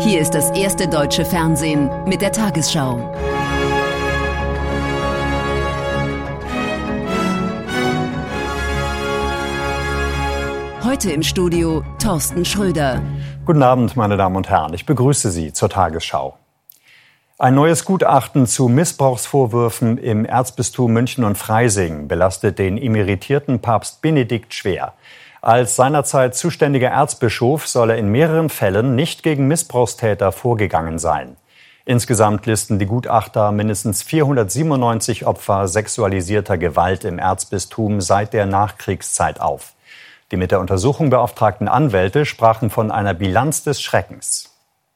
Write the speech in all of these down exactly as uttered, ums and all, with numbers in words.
Hier ist das erste deutsche Fernsehen mit der Tagesschau. Heute im Studio Thorsten Schröder. Guten Abend, meine Damen und Herren. Ich begrüße Sie zur Tagesschau. Ein neues Gutachten zu Missbrauchsvorwürfen im Erzbistum München und Freising belastet den emeritierten Papst Benedikt schwer. Als seinerzeit zuständiger Erzbischof soll er in mehreren Fällen nicht gegen Missbrauchstäter vorgegangen sein. Insgesamt listen die Gutachter mindestens vierhundertsiebenundneunzig Opfer sexualisierter Gewalt im Erzbistum seit der Nachkriegszeit auf. Die mit der Untersuchung beauftragten Anwälte sprachen von einer Bilanz des Schreckens.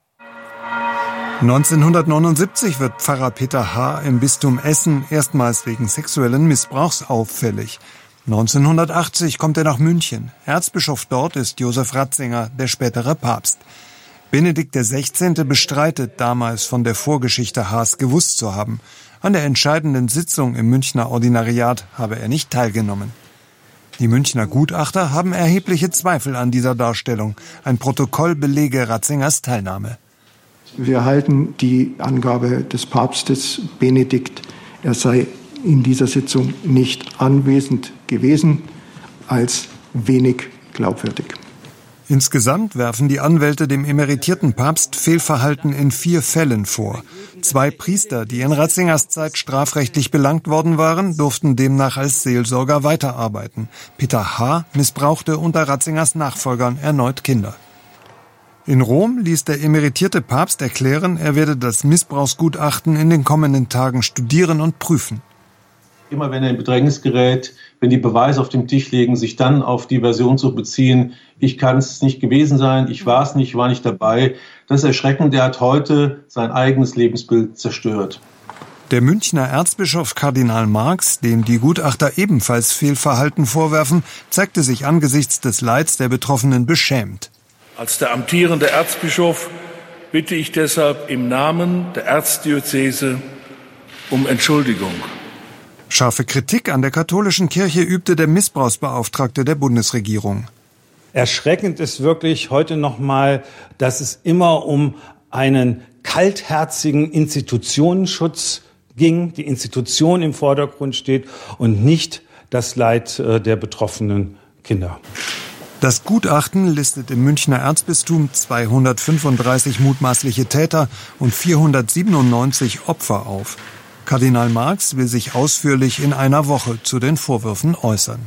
neunzehnhundertneunundsiebzig wird Pfarrer Peter H. im Bistum Essen erstmals wegen sexuellen Missbrauchs auffällig. neunzehnhundertachtzig kommt er nach München. Erzbischof dort ist Josef Ratzinger, der spätere Papst. Benedikt der Sechzehnte bestreitet, damals von der Vorgeschichte H.s gewusst zu haben. An der entscheidenden Sitzung im Münchner Ordinariat habe er nicht teilgenommen. Die Münchner Gutachter haben erhebliche Zweifel an dieser Darstellung. Ein Protokoll belege Ratzingers Teilnahme. Wir halten die Angabe des Papstes Benedikt, er sei in dieser Sitzung nicht anwesend gewesen, als wenig glaubwürdig. Insgesamt werfen die Anwälte dem emeritierten Papst Fehlverhalten in vier Fällen vor. Zwei Priester, die in Ratzingers Zeit strafrechtlich belangt worden waren, durften demnach als Seelsorger weiterarbeiten. Peter H. missbrauchte unter Ratzingers Nachfolgern erneut Kinder. In Rom ließ der emeritierte Papst erklären, er werde das Missbrauchsgutachten in den kommenden Tagen studieren und prüfen. Immer wenn er in Bedrängnis gerät, wenn die Beweise auf dem Tisch liegen, sich dann auf die Version zu beziehen, ich kann es nicht gewesen sein, ich war es nicht, war nicht dabei. Das ist erschreckend, er hat heute sein eigenes Lebensbild zerstört. Der Münchner Erzbischof Kardinal Marx, dem die Gutachter ebenfalls Fehlverhalten vorwerfen, zeigte sich angesichts des Leids der Betroffenen beschämt. Als der amtierende Erzbischof bitte ich deshalb im Namen der Erzdiözese um Entschuldigung. Scharfe Kritik an der katholischen Kirche übte der Missbrauchsbeauftragte der Bundesregierung. Erschreckend ist wirklich heute nochmal, dass es immer um einen kaltherzigen Institutionenschutz ging, die Institution im Vordergrund steht und nicht das Leid der betroffenen Kinder. Das Gutachten listet im Münchner Erzbistum zweihundertfünfunddreißig mutmaßliche Täter und vierhundertsiebenundneunzig Opfer auf. Kardinal Marx will sich ausführlich in einer Woche zu den Vorwürfen äußern.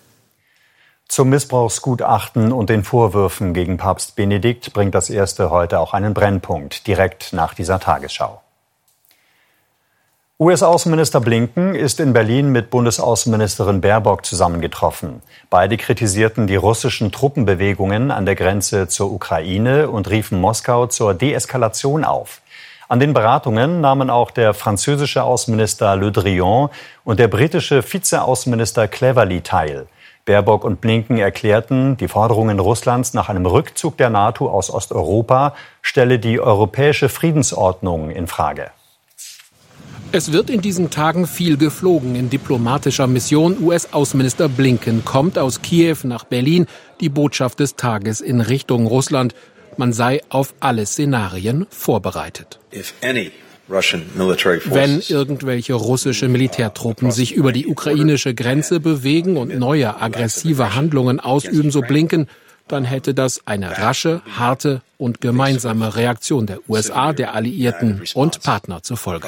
Zum Missbrauchsgutachten und den Vorwürfen gegen Papst Benedikt bringt das Erste heute auch einen Brennpunkt, direkt nach dieser Tagesschau. U S-Außenminister Blinken ist in Berlin mit Bundesaußenministerin Baerbock zusammengetroffen. Beide kritisierten die russischen Truppenbewegungen an der Grenze zur Ukraine und riefen Moskau zur Deeskalation auf. An den Beratungen nahmen auch der französische Außenminister Le Drian und der britische Vize-Außenminister Cleverly teil. Baerbock und Blinken erklärten, die Forderungen Russlands nach einem Rückzug der NATO aus Osteuropa stelle die europäische Friedensordnung in Frage. Es wird in diesen Tagen viel geflogen in diplomatischer Mission. U S-Außenminister Blinken kommt aus Kiew nach Berlin, die Botschaft des Tages in Richtung Russland. Man sei auf alle Szenarien vorbereitet. Wenn irgendwelche russische Militärtruppen sich über die ukrainische Grenze bewegen und neue aggressive Handlungen ausüben, so Blinken, dann hätte das eine rasche, harte und gemeinsame Reaktion der U S A, der Alliierten und Partner zur Folge.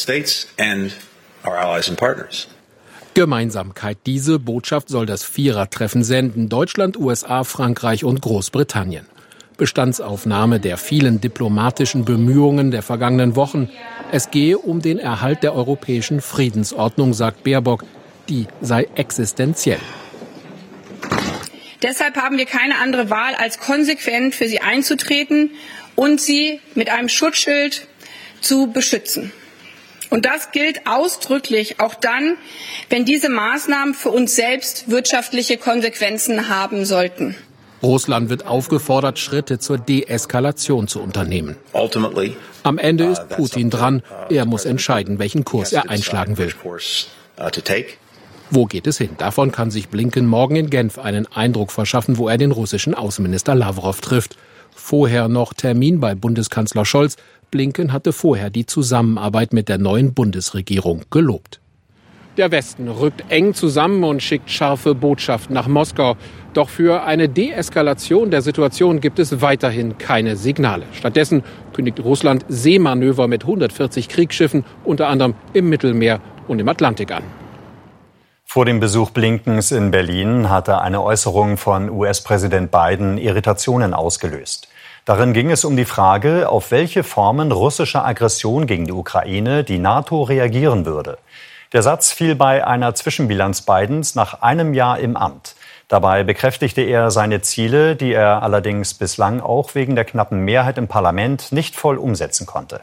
Gemeinsamkeit. Diese Botschaft soll das Vierertreffen senden. Deutschland, U S A, Frankreich und Großbritannien. Bestandsaufnahme der vielen diplomatischen Bemühungen der vergangenen Wochen. Es gehe um den Erhalt der europäischen Friedensordnung, sagt Baerbock. Die sei existenziell. Deshalb haben wir keine andere Wahl, als konsequent für sie einzutreten und sie mit einem Schutzschild zu beschützen. Und das gilt ausdrücklich auch dann, wenn diese Maßnahmen für uns selbst wirtschaftliche Konsequenzen haben sollten. Russland wird aufgefordert, Schritte zur Deeskalation zu unternehmen. Am Ende ist Putin dran. Er muss entscheiden, welchen Kurs er einschlagen will. Wo geht es hin? Davon kann sich Blinken morgen in Genf einen Eindruck verschaffen, wo er den russischen Außenminister Lawrow trifft. Vorher noch Termin bei Bundeskanzler Scholz. Blinken hatte vorher die Zusammenarbeit mit der neuen Bundesregierung gelobt. Der Westen rückt eng zusammen und schickt scharfe Botschaften nach Moskau. Doch für eine Deeskalation der Situation gibt es weiterhin keine Signale. Stattdessen kündigt Russland Seemanöver mit hundertvierzig Kriegsschiffen, unter anderem im Mittelmeer und im Atlantik an. Vor dem Besuch Blinkens in Berlin hatte eine Äußerung von U S-Präsident Biden Irritationen ausgelöst. Darin ging es um die Frage, auf welche Formen russischer Aggression gegen die Ukraine die NATO reagieren würde. Der Satz fiel bei einer Zwischenbilanz Bidens nach einem Jahr im Amt. Dabei bekräftigte er seine Ziele, die er allerdings bislang auch wegen der knappen Mehrheit im Parlament nicht voll umsetzen konnte.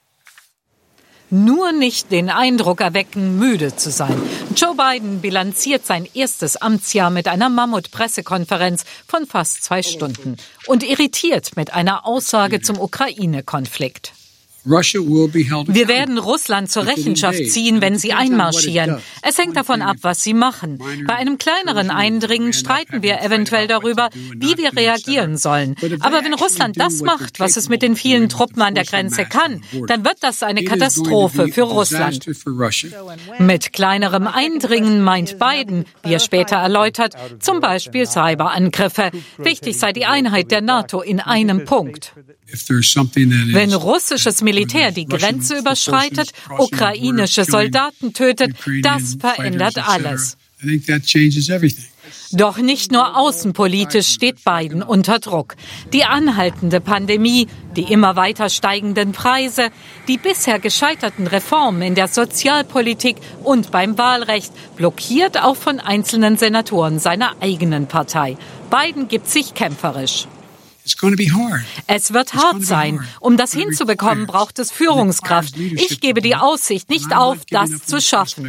Nur nicht den Eindruck erwecken, müde zu sein. Joe Biden bilanziert sein erstes Amtsjahr mit einer Mammut-Pressekonferenz von fast zwei Stunden und irritiert mit einer Aussage zum Ukraine-Konflikt. Wir werden Russland zur Rechenschaft ziehen, wenn sie einmarschieren. Es hängt davon ab, was sie machen. Bei einem kleineren Eindringen streiten wir eventuell darüber, wie wir reagieren sollen. Aber wenn Russland das macht, was es mit den vielen Truppen an der Grenze kann, dann wird das eine Katastrophe für Russland. Mit kleinerem Eindringen meint Biden, wie er später erläutert, zum Beispiel Cyberangriffe. Wichtig sei die Einheit der NATO in einem Punkt. Wenn russisches Militär die Grenze überschreitet, ukrainische Soldaten tötet, das verändert alles. Doch nicht nur außenpolitisch steht Biden unter Druck. Die anhaltende Pandemie, die immer weiter steigenden Preise, die bisher gescheiterten Reformen in der Sozialpolitik und beim Wahlrecht, blockiert auch von einzelnen Senatoren seiner eigenen Partei. Biden gibt sich kämpferisch. Es wird hart sein. Um das hinzubekommen, braucht es Führungskraft. Ich gebe die Aussicht nicht auf, das zu schaffen.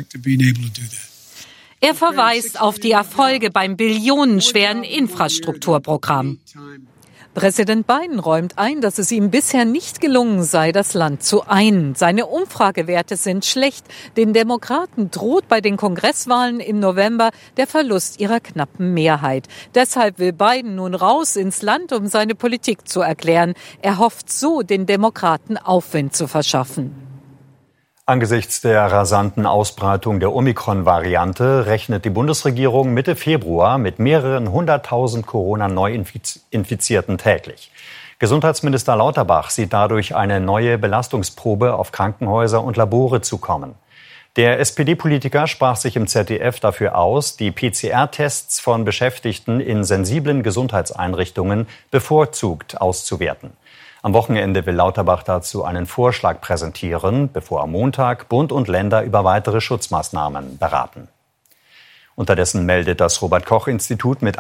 Er verweist auf die Erfolge beim billionenschweren Infrastrukturprogramm. Präsident Biden räumt ein, dass es ihm bisher nicht gelungen sei, das Land zu einen. Seine Umfragewerte sind schlecht. Den Demokraten droht bei den Kongresswahlen im November der Verlust ihrer knappen Mehrheit. Deshalb will Biden nun raus ins Land, um seine Politik zu erklären. Er hofft so, den Demokraten Aufwind zu verschaffen. Angesichts der rasanten Ausbreitung der Omikron-Variante rechnet die Bundesregierung Mitte Februar mit mehreren hunderttausend Corona-Neuinfizierten täglich. Gesundheitsminister Lauterbach sieht dadurch eine neue Belastungsprobe auf Krankenhäuser und Labore zukommen. Der S P D-Politiker sprach sich im Z D F dafür aus, die P C R-Tests von Beschäftigten in sensiblen Gesundheitseinrichtungen bevorzugt auszuwerten. Am Wochenende will Lauterbach dazu einen Vorschlag präsentieren, bevor am Montag Bund und Länder über weitere Schutzmaßnahmen beraten. Unterdessen meldet das Robert-Koch-Institut mit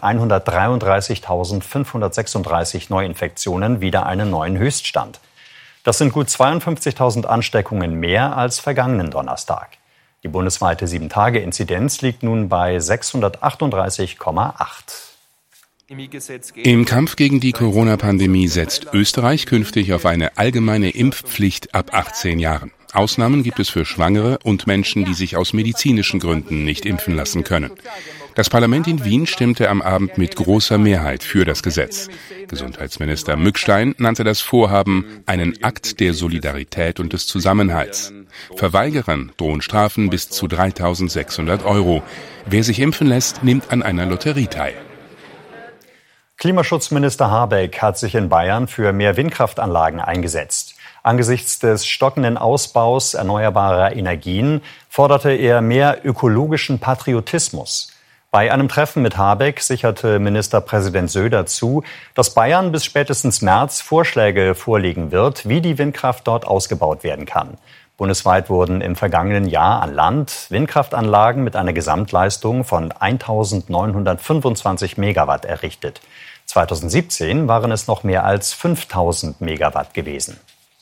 hundertdreiunddreißigtausendfünfhundertsechsunddreißig Neuinfektionen wieder einen neuen Höchststand. Das sind gut zweiundfünfzigtausend Ansteckungen mehr als vergangenen Donnerstag. Die bundesweite sieben-Tage-Inzidenz liegt nun bei sechshundertachtunddreißig Komma acht. Im Kampf gegen die Corona-Pandemie setzt Österreich künftig auf eine allgemeine Impfpflicht ab achtzehn Jahren. Ausnahmen gibt es für Schwangere und Menschen, die sich aus medizinischen Gründen nicht impfen lassen können. Das Parlament in Wien stimmte am Abend mit großer Mehrheit für das Gesetz. Gesundheitsminister Mückstein nannte das Vorhaben einen Akt der Solidarität und des Zusammenhalts. Verweigerern drohen Strafen bis zu dreitausendsechshundert Euro. Wer sich impfen lässt, nimmt an einer Lotterie teil. Klimaschutzminister Habeck hat sich in Bayern für mehr Windkraftanlagen eingesetzt. Angesichts des stockenden Ausbaus erneuerbarer Energien forderte er mehr ökologischen Patriotismus. Bei einem Treffen mit Habeck sicherte Ministerpräsident Söder zu, dass Bayern bis spätestens März Vorschläge vorlegen wird, wie die Windkraft dort ausgebaut werden kann. Bundesweit wurden im vergangenen Jahr an Land Windkraftanlagen mit einer Gesamtleistung von eintausendneunhundertfünfundzwanzig Megawatt errichtet. zweitausendsiebzehn waren es noch mehr als fünftausend Megawatt gewesen.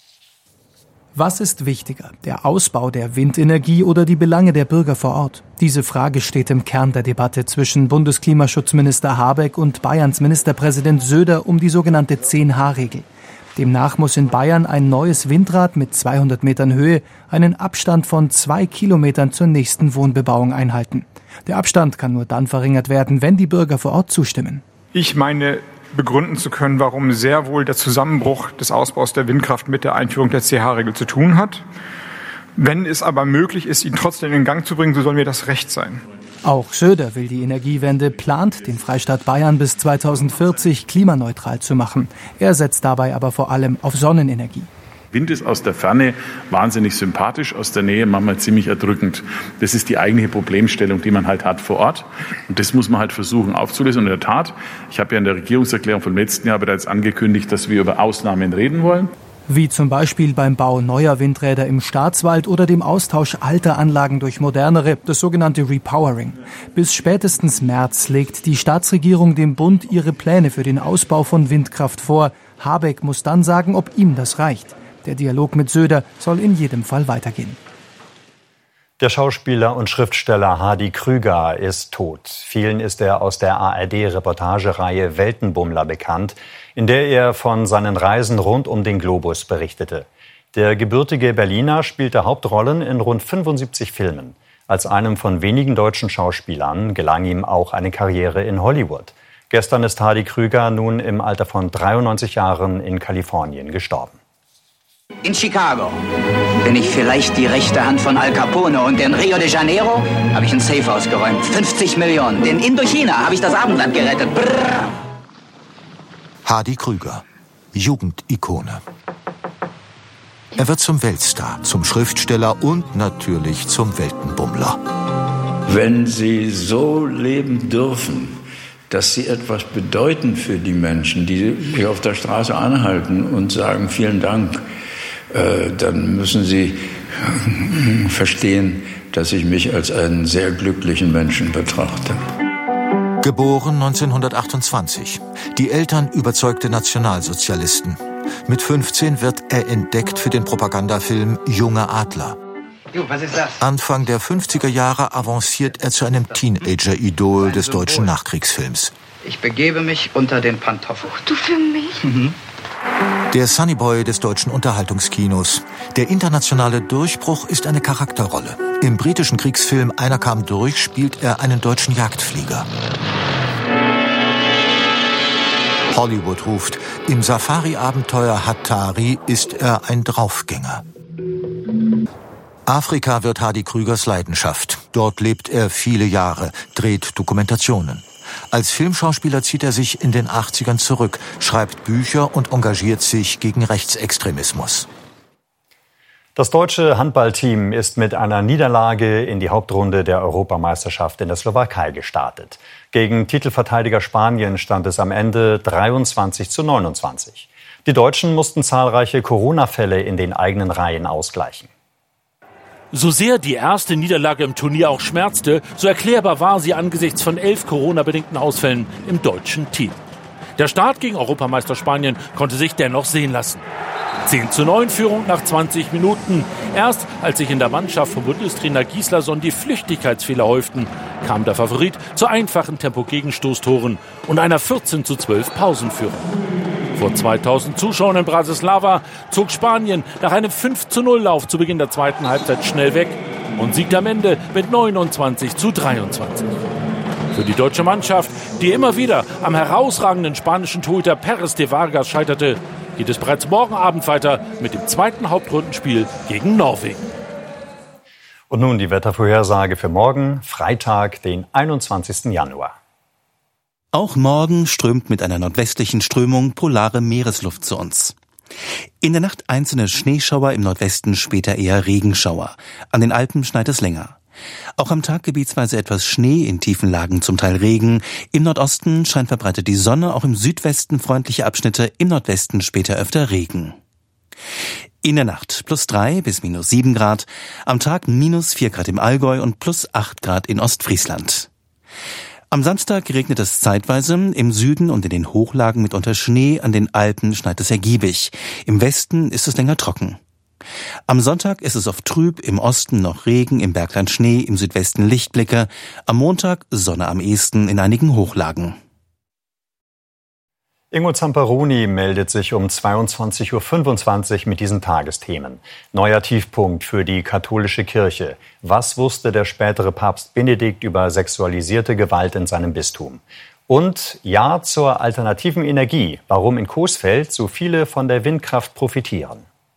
Was ist wichtiger, der Ausbau der Windenergie oder die Belange der Bürger vor Ort? Diese Frage steht im Kern der Debatte zwischen Bundesklimaschutzminister Habeck und Bayerns Ministerpräsident Söder um die sogenannte zehn H Regel. Demnach muss in Bayern ein neues Windrad mit zweihundert Metern Höhe einen Abstand von zwei Kilometern zur nächsten Wohnbebauung einhalten. Der Abstand kann nur dann verringert werden, wenn die Bürger vor Ort zustimmen. Ich meine, begründen zu können, warum sehr wohl der Zusammenbruch des Ausbaus der Windkraft mit der Einführung der C H-Regel zu tun hat. Wenn es aber möglich ist, ihn trotzdem in Gang zu bringen, so soll mir das recht sein. Auch Söder will die Energiewende, plant, den Freistaat Bayern bis zweitausendvierzig klimaneutral zu machen. Er setzt dabei aber vor allem auf Sonnenenergie. Wind ist aus der Ferne wahnsinnig sympathisch, aus der Nähe manchmal ziemlich erdrückend. Das ist die eigentliche Problemstellung, die man halt hat vor Ort. Und das muss man halt versuchen aufzulösen. Und in der Tat, ich habe ja in der Regierungserklärung vom letzten Jahr bereits angekündigt, dass wir über Ausnahmen reden wollen. Wie zum Beispiel beim Bau neuer Windräder im Staatswald oder dem Austausch alter Anlagen durch modernere, das sogenannte Repowering. Bis spätestens März legt die Staatsregierung dem Bund ihre Pläne für den Ausbau von Windkraft vor. Habeck muss dann sagen, ob ihm das reicht. Der Dialog mit Söder soll in jedem Fall weitergehen. Der Schauspieler und Schriftsteller Hardy Krüger ist tot. Vielen ist er aus der A R D-Reportagereihe Weltenbummler bekannt, in der er von seinen Reisen rund um den Globus berichtete. Der gebürtige Berliner spielte Hauptrollen in rund fünfundsiebzig Filmen. Als einem von wenigen deutschen Schauspielern gelang ihm auch eine Karriere in Hollywood. Gestern ist Hardy Krüger nun im Alter von dreiundneunzig Jahren in Kalifornien gestorben. In Chicago bin ich vielleicht die rechte Hand von Al Capone und in Rio de Janeiro habe ich ein Safe ausgeräumt. fünfzig Millionen. In Indochina habe ich das Abendland gerettet. Brrr. Hardy Krüger, Jugendikone. Er wird zum Weltstar, zum Schriftsteller und natürlich zum Weltenbummler. Wenn Sie so leben dürfen, dass Sie etwas bedeuten für die Menschen, die mich auf der Straße anhalten und sagen, vielen Dank, äh, dann müssen Sie verstehen, dass ich mich als einen sehr glücklichen Menschen betrachte. Geboren neunzehnhundertachtundzwanzig. Die Eltern überzeugte Nationalsozialisten. Mit fünfzehn wird er entdeckt für den Propagandafilm Junge Adler. Jo, was ist das? Anfang der fünfziger Jahre avanciert er zu einem Teenager-Idol des deutschen Nachkriegsfilms. Ich begebe mich unter den Pantoffel. Du für mich? Mhm. Der Sunnyboy des deutschen Unterhaltungskinos. Der internationale Durchbruch ist eine Charakterrolle. Im britischen Kriegsfilm Einer kam durch spielt er einen deutschen Jagdflieger. Hollywood ruft. Im Safari-Abenteuer Hattari ist er ein Draufgänger. Afrika wird Hardy Krügers Leidenschaft. Dort lebt er viele Jahre, dreht Dokumentationen. Als Filmschauspieler zieht er sich in den achtzigern zurück, schreibt Bücher und engagiert sich gegen Rechtsextremismus. Das deutsche Handballteam ist mit einer Niederlage in die Hauptrunde der Europameisterschaft in der Slowakei gestartet. Gegen Titelverteidiger Spanien stand es am Ende dreiundzwanzig zu neunundzwanzig. Die Deutschen mussten zahlreiche Corona-Fälle in den eigenen Reihen ausgleichen. So sehr die erste Niederlage im Turnier auch schmerzte, so erklärbar war sie angesichts von elf Corona-bedingten Ausfällen im deutschen Team. Der Start gegen Europameister Spanien konnte sich dennoch sehen lassen. zehn zu neun Führung nach zwanzig Minuten. Erst als sich in der Mannschaft von Bundestrainer Gislason die Flüchtigkeitsfehler häuften, kam der Favorit zu einfachen Tempo-Gegenstoßtoren und einer vierzehn zu zwölf Pausenführung. Vor zweitausend Zuschauern in Bratislava zog Spanien nach einem fünf zu null Lauf zu Beginn der zweiten Halbzeit schnell weg und siegte am Ende mit neunundzwanzig zu dreiundzwanzig. Für die deutsche Mannschaft, die immer wieder am herausragenden spanischen Torhüter Pérez de Vargas scheiterte, geht es bereits morgen Abend weiter mit dem zweiten Hauptrundenspiel gegen Norwegen. Und nun die Wettervorhersage für morgen, Freitag, den einundzwanzigsten Januar. Auch morgen strömt mit einer nordwestlichen Strömung polare Meeresluft zu uns. In der Nacht einzelne Schneeschauer, im Nordwesten später eher Regenschauer. An den Alpen schneit es länger. Auch am Tag gebietsweise etwas Schnee, in tiefen Lagen zum Teil Regen. Im Nordosten scheint verbreitet die Sonne, auch im Südwesten freundliche Abschnitte, im Nordwesten später öfter Regen. In der Nacht plus drei bis minus sieben Grad, am Tag minus vier Grad im Allgäu und plus acht Grad in Ostfriesland. Am Samstag regnet es zeitweise, im Süden und in den Hochlagen mitunter Schnee, an den Alpen schneit es ergiebig. Im Westen ist es länger trocken. Am Sonntag ist es oft trüb, im Osten noch Regen, im Bergland Schnee, im Südwesten Lichtblicke. Am Montag Sonne am ehesten in einigen Hochlagen. Ingo Zamperoni meldet sich um zweiundzwanzig Uhr fünfundzwanzig mit diesen Tagesthemen. Neuer Tiefpunkt für die katholische Kirche. Was wusste der spätere Papst Benedikt über sexualisierte Gewalt in seinem Bistum? Und Ja zur alternativen Energie, warum in Coesfeld so viele von der Windkraft profitieren.